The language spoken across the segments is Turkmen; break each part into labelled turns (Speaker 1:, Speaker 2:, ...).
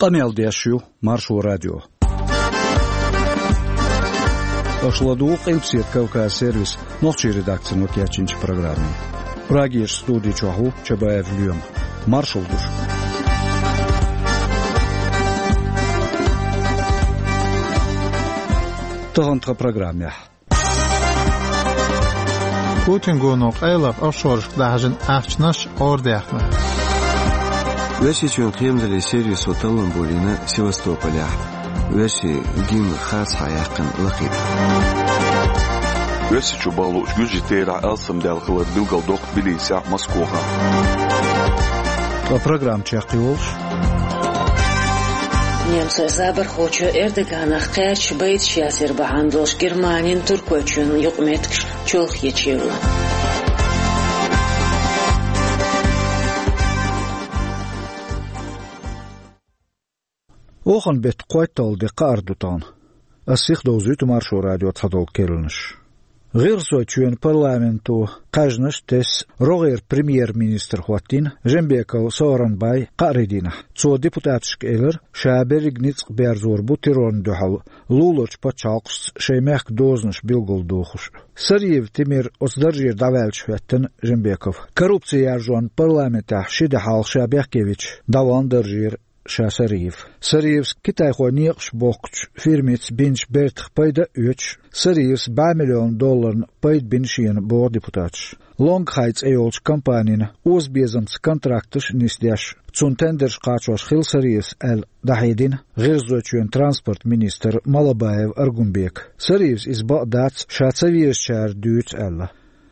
Speaker 1: Канал Дяшью, Маршу радио. Ашладук эльпсет Кавказ сервис, ночи редакции нокиячинч программы. Прагиш студии Чаху, Чабаев Льем. Маршал душ. Тохантха программе.
Speaker 2: Путин гонок айлав офшорш дахжин ахчнаш ордяхна.
Speaker 3: Веши чун кемдали сервис оталын болина Севастополя. Веши гим хас хаяқын лақид.
Speaker 4: Веши чубалу жгюжи тейра алсам дялхылар билгалдоқ билися Москоға.
Speaker 1: Программ чақиолш.
Speaker 5: Немцы забар хочу Эрдогана херч бейт шасер бахандош Германин туркочун юқметкш чулх ячевла.
Speaker 1: Охан бет қойтал де қардутан. Асих доузут Маршу радио тхадол келнш. Гирсо чуен парламенту кажнаш тес рогер премьер-министр хватин Жембеков Сооронбай Қаридина. Цо депутатшк элер шаберигниц берзор бутирон дохал лулоч пачалкс шеймек дознаш билголдохуш. Сарьев Тимир осдаржир давалч хваттен Жембеков. Коррупция жон парламента Шидахал Шабекевич даван даржир Шасариев. Сариевс Китай хонеқш бокч фирмец бинч бертх пайда үч. Сариевс $2 миллион пайд биншин бор депутатш. Лонгхайтс эйолч компанин озбезамц контрактыш нисдяш. Цун тендерш қачош хил Сариевс әл дахидин ғирзочуен транспорт министр Малабаев Аргунбек. Сариевс из Багдац шацавиршчар дүйц әлі.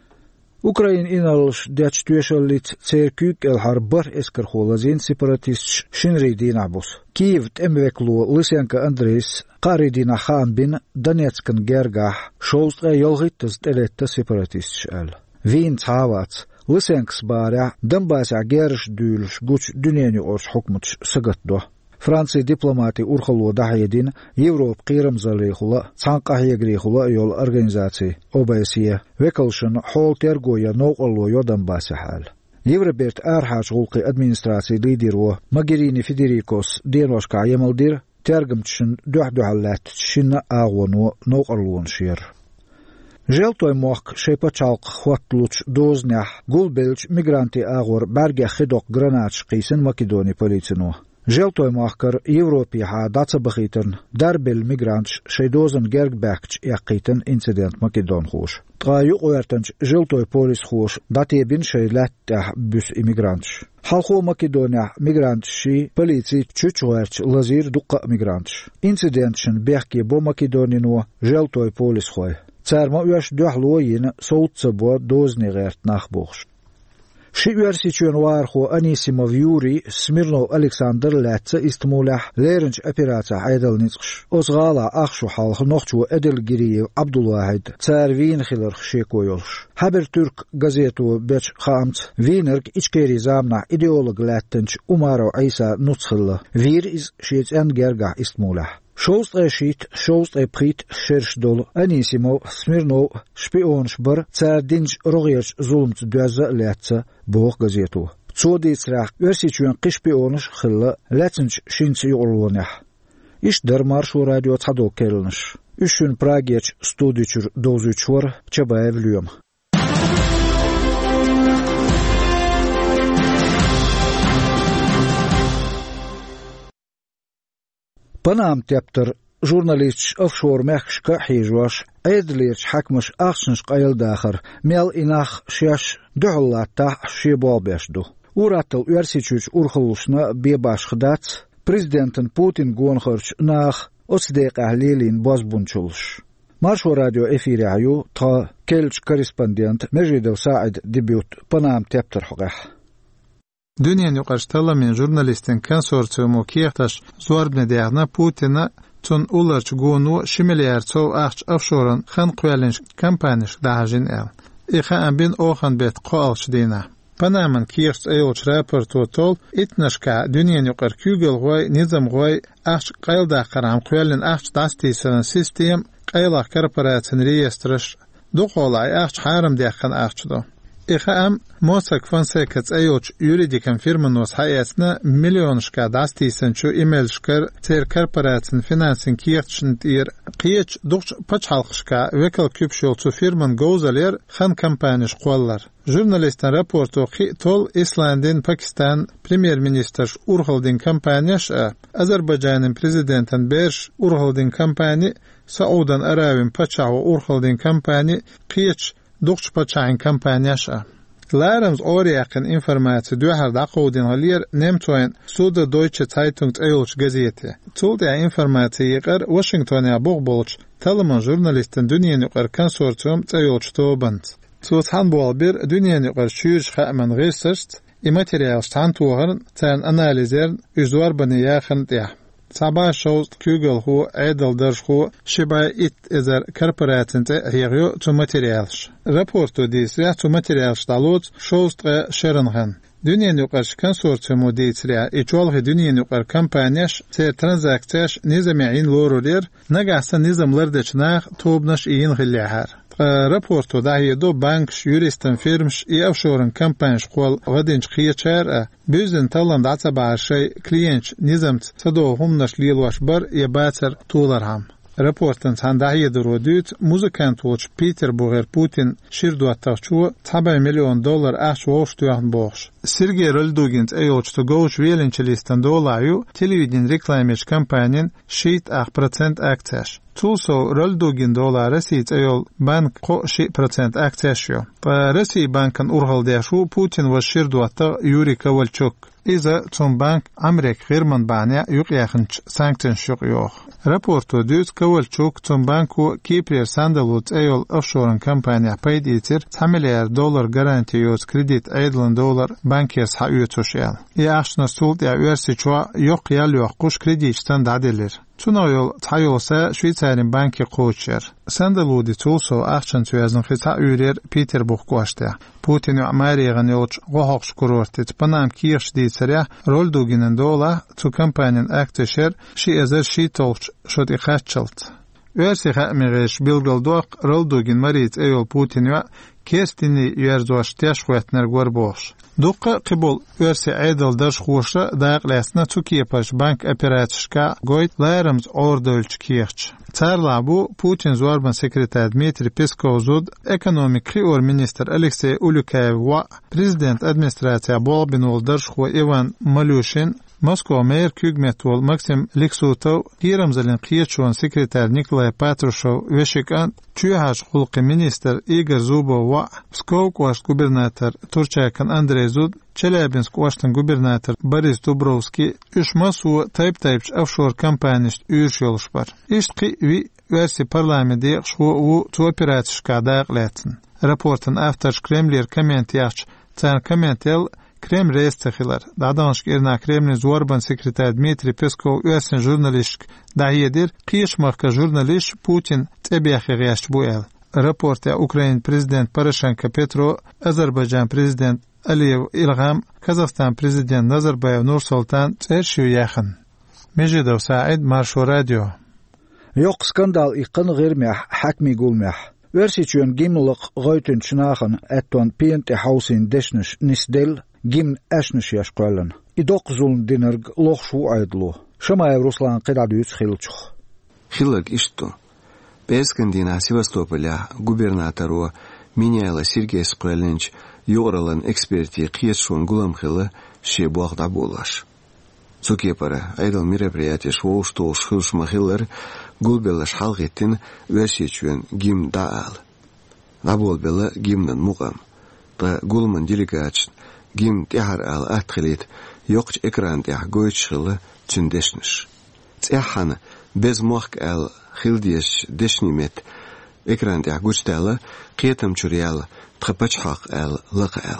Speaker 1: Украин иналш дячтуешаллит церкюк элхарбар эскархолазин сепаратист шинридин абус. Киев темвеклу Лысенко Андрейс Қаридина Хамбин Донецкан Гергах шолстға елғиттіз телетті сепаратист әл. Вин цавац Лысенкс баря Донбасса герш дюлш гуч дүнені орш хукмуч сыгытдо. Франция дипломаты урхалу дахидин Европ қирамзалейхула цанқахиягрейхула йол организации ОБСЕ векалшын хол тергоя ноуқалу йодан басихал. Евроберт архаш гулқи администрации лидеру Магерини Федерикос деношка ямалдир тергамчшын духдухаллат шинна агону ноуқалуын шир. Желтой мох шепачалк хватлуч дознях гулбелч мигранти агор барге хидок гранатш қисын Македони полицину. Желтой махкар Европе ха даца бахитern дарбел мигрантш шейдозен гергбекч яқитен инцидент Македон хуш. Тгаю уертанч желтой полис хуш датебин шейлаттах бюс иммигрантш. Халхо Македония мигрантши полиции чучуерч лазир дукка мигрантш. Инцидентшен бехки бо Македонину желтой полис хой. Царма уяш духлоин соутцабо дозни герт нахбухш. Шиверсичуен варху Анисимов Юрий Смирнов Александр Лятца истмулях леренч операция айдалницш. Озгала ахшу халх нохчу Эдельгириев Абдулвахид цар вин хилер шекойолш. Хабер Türk газету беч хамц винерг ичкери замна идеолог Латтенч Умаро Айса Нуцхилла. Вир из шиец энгерга истмулях. Шоуст эшит, шоуст эприт, шершдол, Анисимов, Смирнов, шпионшбар, цар динж рогерч зулмц дюаза лятца, бог газету. Цодицрах, версичуен кишпионш хилла, лятцинч шинц юрлунях. Иш дар Маршу радио цадо келнш. Ишун прагеч студичур дозучвар, Чабаев Льем. Панам тептер журналист офшор мехшка хижваш эдлирч хакмаш ахшнш қайыл дахар мел инах шеш духлата шибобешду. Уратыл версичуч урхылушна бебаш хдац президентен Путин гонхарч нах оцдеқ ахлилин базбунчулш. Маршу радио эфире аю та келч корреспондент Межидов Саид дебют панам тептер хогах.
Speaker 2: Dünyanın yuqaştala men jurnalistin konsorsiumu kiyahtaş zuarbne deyagna Putina tun ularç gonu şimiliyartsov ahç afşoran xan qoyalinş kampaniş dahajin el. İxa ambin oxan bet qoalç dina. Panaman kiyahts ayolç raportu tol itnashka dünyanın yuqar kügel goy nizam goy ahç qayılda qaram qoyalin ahç dastisan sistem qaylaq korporatsiyan reyestraş doqolay ahç haram deyaqan ahçdo. إخام موسك فانسيكت أيوش يوريديكم فيرمنوس حياتنا مليون شكا داستيسن شو إيميل شكر تير كاربوراتن فينانسين كيرتشن تير قيتش دوش باش حلقشكا وكل كيبشول تو فيرمن جوزالير خان كامبانيش قوالر جورناليستن رابورتو خي تول إسلاندين باكستان بريمير مينيستر أورغلدين كامبانيش أذربيجان بريزيدنتن بيرش أورغلدين كامباني سعودن أراوين باتشاو أورغلدين كامباني قيتش دوش باتشاين كامبانيش لارمز أورياقن إنفرماتي دوهر داقودين غلير نمتوين سودا دويتشه تايتونغ أيولش غزيتي تولدي إنفرماتي يقر واشنطونيا بوغبولش تلمن جورناليستن دنيا يقر كونسورتيوم أيولش توبنت توت هانبوالبير دنيا يقر شيرش خامن ريسرشت إماتيريالش تانتوغرن تان أناليزيرن إزوار بني ياخن ديح سبا شوست كوغل هو عدل درش هو شبا إت إذر كاربوراتن ريغيو تو ماتيريالش رابورتو ديس ريح تو ماتيريالش دالوت شوست شرنغن دنيا نقاش كونسورتيوم ديت ريح إجوالغ دنيا نقار كامبانيش تير ترانزاكتاش نظام عين لورولير نقاسا نظام لردش ناخ توبنش إين غليحار رابورتو داهي دو بانكش يوريستن فيرمش أفشورن كامبانش قوال غدينش خيچار بيزن تلان دعتبع شي كلينش نظامت صدو همنش ليلواش بر يباتر طولرهم رابورتن تانداهي دروديت موزيكانت ووش بيتر بوغير بوتين شيردو اتاقشو $7 مليون اش ووش توغن بوغش سيرجي رولدوغنت ايوش تغوش ويلنچليستن دولايو تلويدين ريكلاميش كامبانين شيت 8% اكتاش توسو رولدوغن دولار رسيت ايول بانك قو 6% اكتاشيو فرسي بانكن اورغل ديشو بوتين وشيردو اتاق يوري كوالچوك إذا تون بانك أمريك غير من بعنيا يقياخنش سانكتن شوق يوخ رابورتو دوت كوالچوك تون بانكو كيبرير ساندلوت ايول افشورن كامبانيا بايد ايتر $10 مليار غارانتي يوز كريديت ايدلن دولار بانكيس حقيوتوشيال يأخشنا سولد يأويرسي چوا يوق ياليوخ قوش كريديت ستان دعدلر تونايول تحيوسا شويتسارين بانكي قوشير ساندلودي تولسو أخشن تويازن خيطا يورير بيتر بوخ قواشتيا بوتين وعماري غنيوش غوحوش كورورتت بنام كيرش دي تسريح رول دوغينن دولا تو كامبانين اكتشير شي ازر شي تولش شود اخاتشلت ويرسي خامي غيش بيلغل دوق رول دوغين مريت ايول بوتين و كيستيني يرزوش تيش خواتنر غوربوش دوقة قبول ويرسي عيدل درش خوشة داق لاسنا توكيه باش بانك اپراتشكا غويت لارمز اوردولش كيرش تارلابو بوتين زواربن سكرتار دميتري بيسكو زود ايكونوميك اور مينستر أليكسي أولوكايف و بريزيدنت ادمنستراتيا بولبينول درش خو ايوان مالوشين موسكو مير كوغمتول ماكسيم ليكسوتو كيرمزلين قيتشون سكرتار نيكولاي باتروشو وشيكان تشوهاش خلق مينستر إيغر زوبو و سكوك واش غوبرناتور تورچاكن أندري زود چلابينسك واشتن غوبرناتور باريس دوبروفسكي اشماسو تايبش أفشور كامبانيشت يورشيولش بار اشتقي وي ويرسي برلامدي شو و توبيراتش كاداق لاتن رابورتن افترش كريملير كامنتياش تان كامنتيل كريم رئيس تخيلر دادانش إرنا كريملين زواربان سكرتار دميتري بيسكو ويسن جورناليشك داهيدير قيش مخك جورناليش بوتين تبيخي غياش بوئل رابورت أوكرين بريزيدنت باراشانكا بيترو أذربيجان بريزيدنت أليو إلغام كازاخستان بريزيدنت نظربايف نور سلطان تيرشيو ياخن مجد وساعد مارشو راديو
Speaker 1: يوق سكندال إقن غير مح حكمي قول مح ورسيتشون جيملق غايتن شناخن أتون بينت حوسين دشنش نسدل جيم أشنش يشقلن إدوق زون دينرغ لوخ شو عيدلو شما روسلان قدعدو يتخيلتشخ
Speaker 3: خيلق إشتو بيسكندينا سيفاستوبوля губернатору Миняйла Сергей Спрелинч юралан эксперти қиетшун гуламхылы шебуақда болаш. Цукепара айдал мероприятие шоу-что шхылшмахылар гулбелаш халгеттин версичуен гимн даал. Наболбела гимнан мугам. Та гулман делегатч гимн тяхар ал атхилит йоқч экран тях гойчхылы чүндешниш. Цяхана без мохк ал خلديش دشنيمت إكران تاع قوشتالا قيتم شريال تخبش حق ال لقال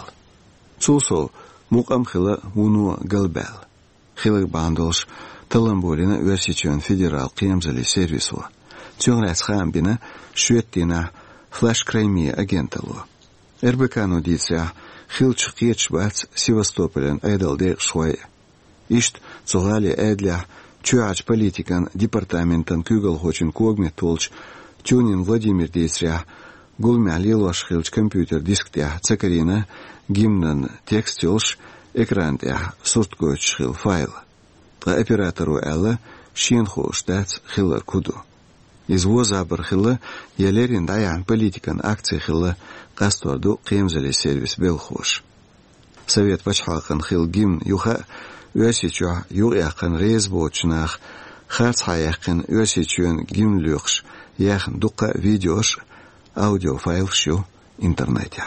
Speaker 3: توصو مقام خلا ونو قلبال خلق باندوش تلمبولينا ورسيتيون فيدرال قيمزلي سيرفيسو تيون راس خام بنا شويتينا فلاش كريمي أجنتلو إربكانو ديتسا خلش قيتش بات سيفاستوبولين أيدل ديق شوي إشت زغالي أيدلع Чуач политикан департаментан кюгал хочин когмет толч Тюнин Владимир Дейсря Gulmi alil vaşxilç kompüter disktiyah tsakarina gimnan tekst yolş ekrandiyah surt goyçxil fayl. Qa operatoru ala şin xoşdats xillar kudu. Izvozabır xilla yelerin dayan politikan aktsiya xilla qastordu qiyamzali servis belxoş. Sovet başxalqın xil gimn yuxa ösiçu yuqyaqın rezboçnaq xarts hayaqın ösiçün gimnlüqş yaxın duqa videoş audio fayl şu internetya.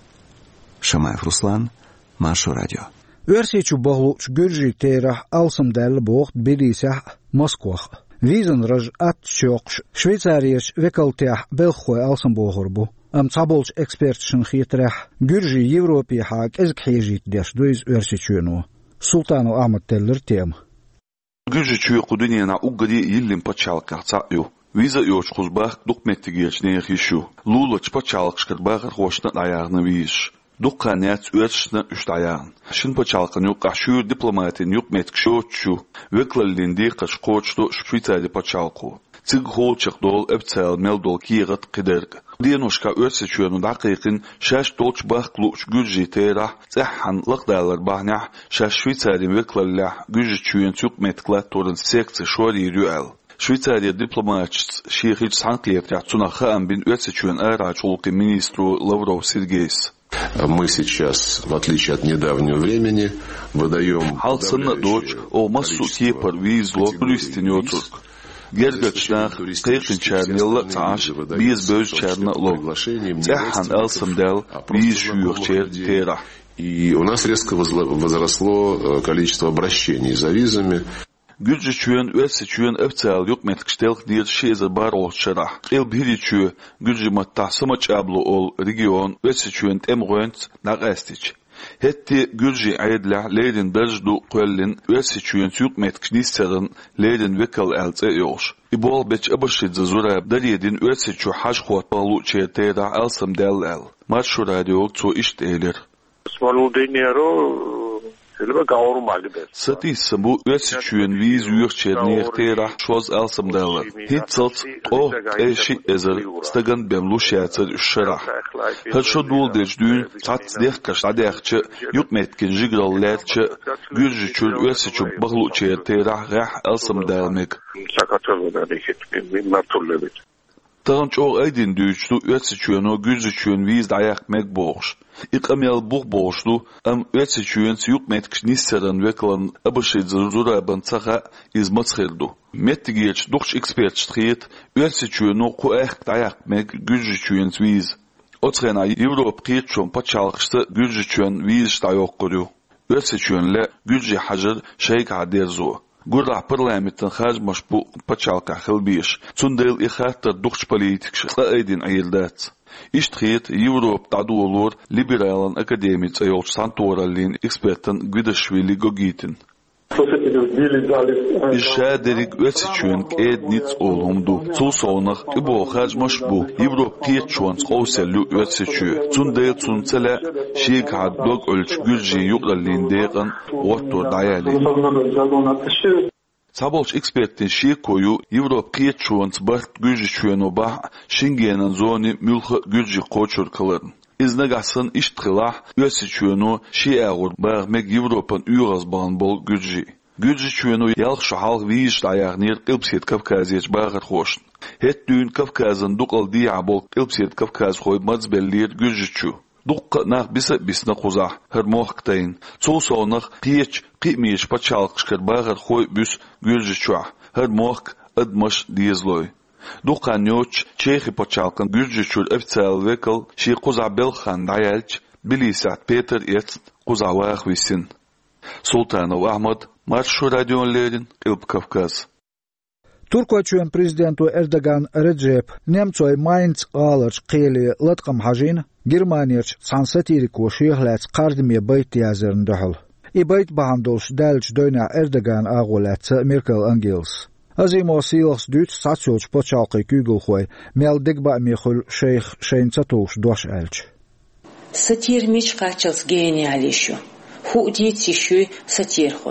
Speaker 3: Şamayev Ruslan, Marşo Radio.
Speaker 1: Ösiçu bağluç Gürji terah alsımdəli boğd bilisah Moskva. Vizan raj at şoqş Şveysariyaş vekaltiyah belxoy alsım boğur bu. Am tabolç ekspertşin xitrah Gürji Avropi haq ezkhijit deş duyuz ösiçünu. Sultanu Ahmet Teller tem.
Speaker 4: Gürji çüye quduniyana uggadi yillin paçalqaqsa yu. Viza yoç xuzbaq dokumenttigeç neyxişu. Lulaç paçalqışkırbaq xoşna ayağını viş. Dukkaniyat örsna üst ayağın. Şin paçalqın yok qaşu diplomatin yok metkşoçu. Veklallindi qaşqoçdu Şvitsariya paçalqu. Цыг холчық дол эпцэл мел дол киғыт қидерг. Денушка өрсечуenu daqiqin şaş dolç baxluç gücü terah zəhan laqdalar bahnah şaş Şvitsariya veklallah gücü çüyen tük metkla torun seksi şori rüel. Şvitsariya diplomatçı Şehiç Sanktliyev Цунаха амбин өрсечуен аэрачулки министру Лавров Сергейс.
Speaker 6: Мы сейчас, в отличие от недавнего времени, выдаем...
Speaker 4: Halsınna doç o masu kipar vizlo turistinioturk. Gergöçnaq qeyqin çərniyalla taş biz böz çərniyallo. Zəhan alsımdəl biz şuyuqçer terah.
Speaker 6: И у нас резко возросло количество обращений за визами.
Speaker 4: Gürcü çüyen ötse çüyen öptsel yok metkiştel diye şeyzer bar olçara. El biri çü Gürcü matasıma çablo ol region ötse çüyen temgönt naqastiç. Hetti Gürcü aydla leydin berjdu qöllin ötse çüyen yok metkişnisterin leydin vekal eltse yoş. İbol beç abaşidze zura dariyedin ötse çü haş xot balu çeteda alsam del el. Marşo Radio ço işteyler. Satissa bu ösüçüyen viz uyuqçerniğtera şoz alsamdalar. Hitzalt o eşi ezer stagan bemlu şatsır üşşara. Haşo dul dejdüğün tat dehkaş adekçe yukmetkin jigrallerçe Gürcüçül ösüçü bağlu çertera gah alsamdalmek. Tağınç o aydın düğüçlü ötseçüyen o Gürcüçüyen viz dayak mek boğuş. İqamel buğ boğuşlu am ötseçüyen siyuk metkş nisseran veklan abışıdzır zuraban tağa izmatsxirdu. Mettigeç duqç ekspert ştriyet ötseçüyen o ku dayak mek Gürcüçüyen viz. Otrena Avropa qiyetçon paçalqıştı Gürcüçüyen viz dayak qırıyor. Ötseçüyenle Gürcü hacır şeyk aderzu. Gurda parlamentin xarjmaş bu paçalqa xilbiş. Tsundel ixatar duqç politik şıqla aydin ayildat. İştxiyet Avropa dadu olur liberalan akademik ayolç santorallin ekspertin Gvidashvili Gogitin. İşaderik ötseçüyen ednitz olumdu. Sulsoğunaq ibo xarjmaş bu. Avropa qiyetçuan qovsellu ötseçü. Tsundel tsuntsela şeik haddog ölç Gürcü yuqrallin deqan ottor dayali. Sabolç ekspertin şeik koyu Avropa qiyetçuan bart Gürcüçüyen oba Schengen'in zoni mülxı Gürcü qoçur kılırın. İznegasın iştxilah ötseçüyenu şeağur bağmek Avropan üyğazban bol Gürcü. Gürcüçüyenu yalqşı halq viyiş dayağnir qilpset Kavkaziyeç bağır xoşn. Het düğün Kavkazın duqal diya bol qilpset Kavkaz xoy mazbellir Gürcüçü. Duqqa naq bisna quzah her moqtayn. Tsulsoğunaq qiyeç qimiyeç paçalqışkır bağır xoy büs Gürcüçü. Her moq admaş diyezloy. Duqan yoç Çehi paçalqın Gürcüçül öftsel vekal şi quzah belxan dayalç bilisat Peter et quzah vaq visin. Sultanov Ahmet Marşo Radyo'nlerin Qilp Kavkaz.
Speaker 1: Turkoçuen prezidentu Erdogan Recep Nemcoy Mainz ağlarç qiyli latqam hajin Germaniyaç sansatirik ve şihlats qardimiye bayt yazarın dahil. İbayt bahandolş dalç döyna Erdogan ağolatsa Merkel Angels. Azimo silaks düt satsyoç poçalqı kügül xoy mel degba mexul şeyh şeynsatoş doş elç.
Speaker 5: Satir miç qaçals genialişu. Hu dit sişuy satir xoy.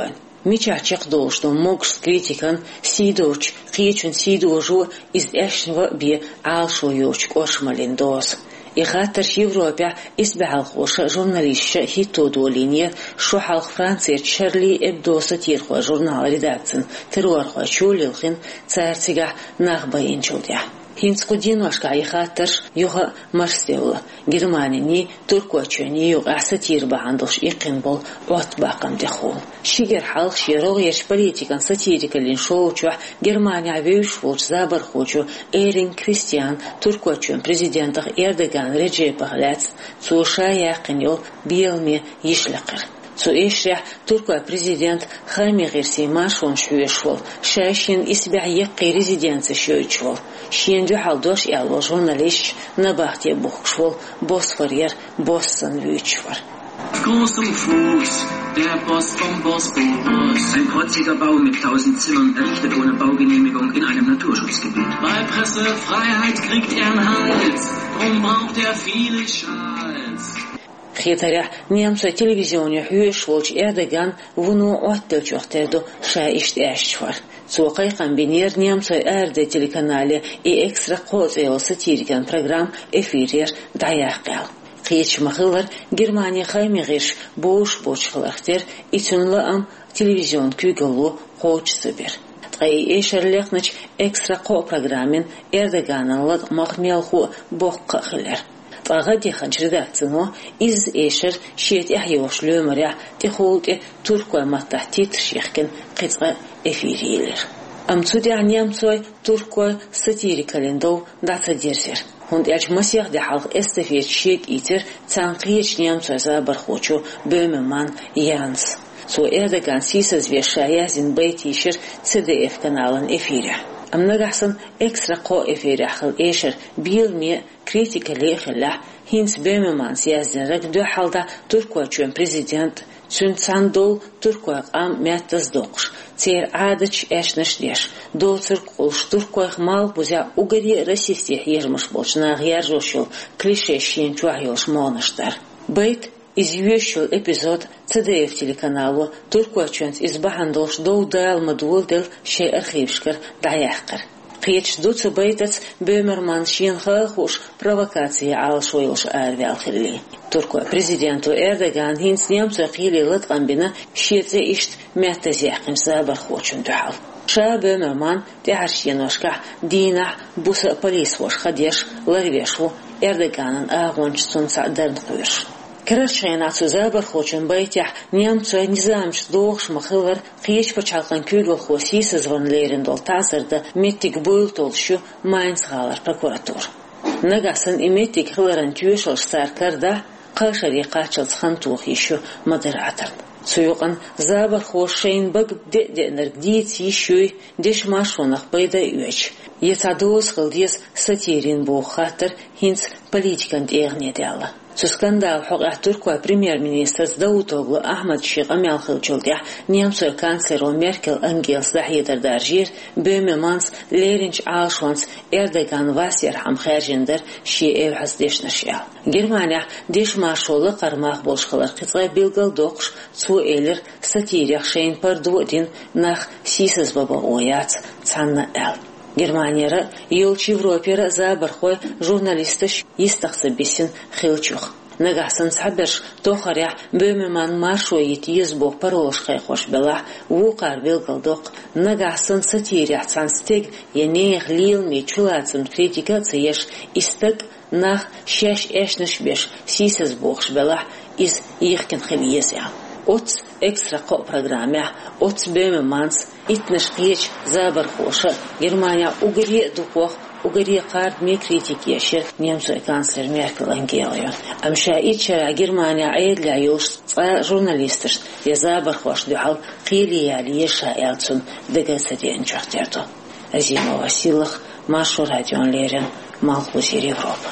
Speaker 5: Мичачек должно могс критикан сидоч, кричун сидожу из эшнего би алшоюч кошмалиндос. И хатер Европе избегал хоша журналистша хитодолиния, шо халк Франции Чарли Эбдоса тирхо журнал редакцин, террорхо чулилхин, царцига нахбаинчулдя. Хинскудиношка и хатер юха марстеула. Германии туркочуни юга сатир бахандош икинбол от бакам дехол. Шигер халк широгеш политикан сатирикалин шоучу Германия вюшвуч забархучу Эрин Кристиан туркочун президентах Эрдоган Реджеп Пахлец цуша яқинил биелми ишлақыр. Суэшрях туркой президент Хами Герси Машон шуешвол, шайшин избя яқи резиденции шуечвол. Шенджу халдош и алло журналист на бахте бухшвол, Босфорьер, Боссон вючвар.
Speaker 7: Großem Fuß, der Boss vom Bosporus. Ein protziger Bau mit 1000 Zimmern, errichtet ohne Baugenehmigung in einem Naturschutzgebiet. Bei Pressefreiheit kriegt er einen Hals, drum braucht er viele Schals.
Speaker 5: Хитаря немцы телевизионе хюшволч Эрдоган вуну оттелчохтерду шаишт эшчвар. Цукай комбинер немцы эрде телеканале и экстра козел сатирикан программ эфирер даяқал. Хич махылар Германия хаймигиш бош бочхлахтер итунлаам телевизион кюгалу хочсыбер. Тай эшерлехнач экстра ко программин Эрдоганлад махмелху бохқахлер. Фагад яхан редакцияно из эшер шиет яхьёш лөмөря тихолте туркой матахтит шихкен кыцга эфирилер. Амцуди аньямцой туркой сатирикалендов датадерсер. Хунд ялч масях де халк эстефет шек итер цанқиеч нямцой забархочу бөмеман янс. Со Эрдоган сисаз вешая зинбейтишер CDF каналын эфире. Амнагасан экстра ко эфире хал эшер билми критика лехла хинс бемеман сиязенрак дө халда туркочун президент цун сандол туркоя ам мятаз докш цер адач эшнеш деш доцер колш туркоя мал бузя угари расисте ежмыш болчна гяржошул клише шин чуахилш монаштар бейт извещал эпизод CDF телеканалу туркочун избахандолш доудал мадвулдел ше архившкар даяхкар Қиеч дуцы бейтец бөмерман шинха хуш провокация алшойлш арвялхили. Туркой президенту Эрдоган хинс немцы қили лытканбина шиетзе ишт мятазяхин забар хочун духал. Ша бөмерман тяхаршеношка дина буса полис вош хадеш ларвешу Эрдоганын агонч сунца дернхуш. Крашена цузабар хочун байтях немцы низамш дохш махылар қиеч почалқан кюгл хосис звонлерин дол тазырды меттик бойл толшу Майнц халар прокуратур. Нагасан и меттик хыларан тюешал саркарда қашари қачылсхан тух еще модератор. Суюқан забар хошейн баг денергдиц еще деш машонах байда юэч. Етадоз хылдес сатирин бухатер хинц политикан дегнедяла. Со скандал хога туркой премьер-министр Давутоглу Ахмад Ших амялхылчулдя немцой канцлеру Меркель Ангелс дахидер даржир бөмеманс леринч алшванс Эрдоган васер хамхержендер ши эвхас дешнашял. Германия деш маршолы кармах болшхылар кыцгай билгал докш цу элер сатирях шейн пардуодин нах сисыз баба ояц цанна эл. Германия елч Европера забархой журналистыш истахсы бесин хилчух. Нагасан саберш тохаря бөмеман маршоит езбох паролшхай хош бела вукар билгалдок нагасан сатиря цанстег енех лил ми чулацын критикацияш истек нах шеш эшнеш беш сисыз бохш бела из ихкен хевиеся. Оц экстра ко программе, оц бөмеманс итнеш киеч забар хоша Германия угри духох угри кард ми критикешер немцой канцлер Меркель Ангелия. Амша ича Германия айдля юш журналистыш я забар хош духал қилияли еша элцун дегасаден чахтерду. Азимова силах Машу радион лерен Малхузир Европа.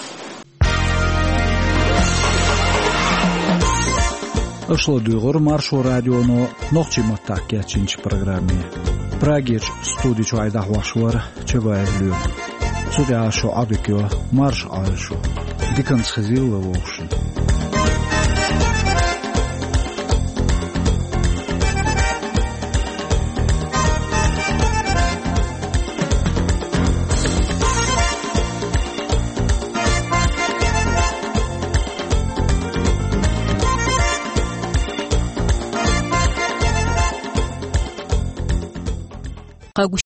Speaker 1: Ошло дуйгор маршу радионо нохчи маттакя чинч программе. Прагеч студич айда хвашвар чебаевлю. Судяшо абикё марш алшу. Диканс хазилла вовшин.
Speaker 8: خاغو